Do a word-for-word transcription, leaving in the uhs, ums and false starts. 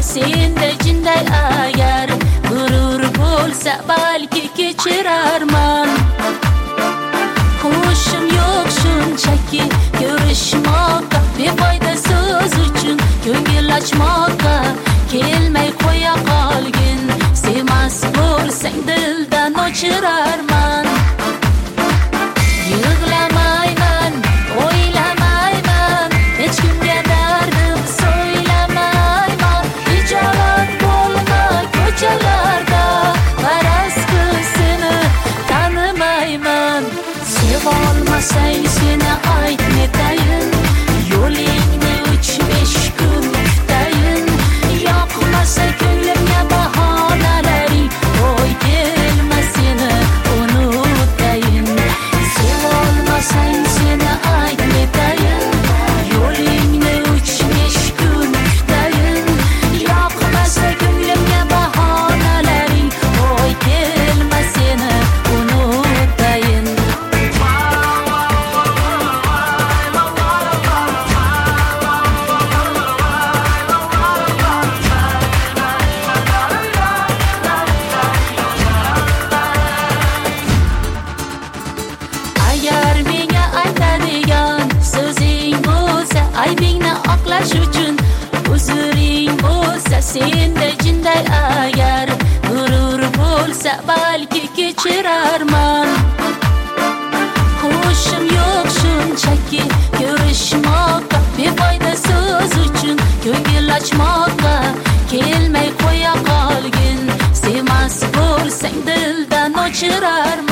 senda jinday agar gurur bo'lsa balki kechirarman. Hushim yo'q shunchaki ko'rishmoqqa, befoyda so'z uchun ko'ngil ochmoqqa kelmay qo'ya qolgin. Sevmas bo'lsang dildan o'chirarman. Yig'lamayman, o'ylamayman, hech kimga dardim so'ylamayman. Hijolat bo'lma ko'chalarda, qarasku seni tanimayman. Sevolmasang seni ayt netayin, yo'lingni uch besh kun kutayin. Yoqmasa ko'nglimga bahonalaring, qo'y kelma seni unutayin. Sevolmasang seni ayt netayin, yo'lingni uch besh kun kutayin. Yoqmasa ko'nglimga bahonalaring, qo'y kelma seni unutayin. Agar menga aytadigan so'zing bo'lsa, aybingni oqlash uchun uzuring bo'lsa, senda jinday agar gurur bo'lsa balki kechirarman. Hushim yo'q shunchaki ko'rishmoqqa, befoyda so'z uchun ko'ngil ochmoqqa kelmay qo'ya qolgin. Sevmas bo'lsang dildan o'chirarman.